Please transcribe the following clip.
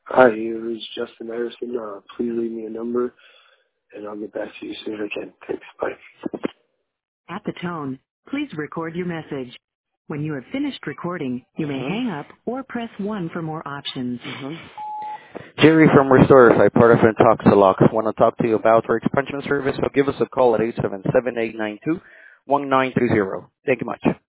Hi, it is Justin Harrison. Please leave me a number, and I'll get back to you as soon as I can. Thanks. Bye. At the tone, please record your message. When you have finished recording, you may Mm-hmm. hang up or press 1 for more options. Mm-hmm. Jerry from Restorify, part of Intoxalock. Want to talk to you about our expansion service? So give us a call at 877-892-1920. Thank you much.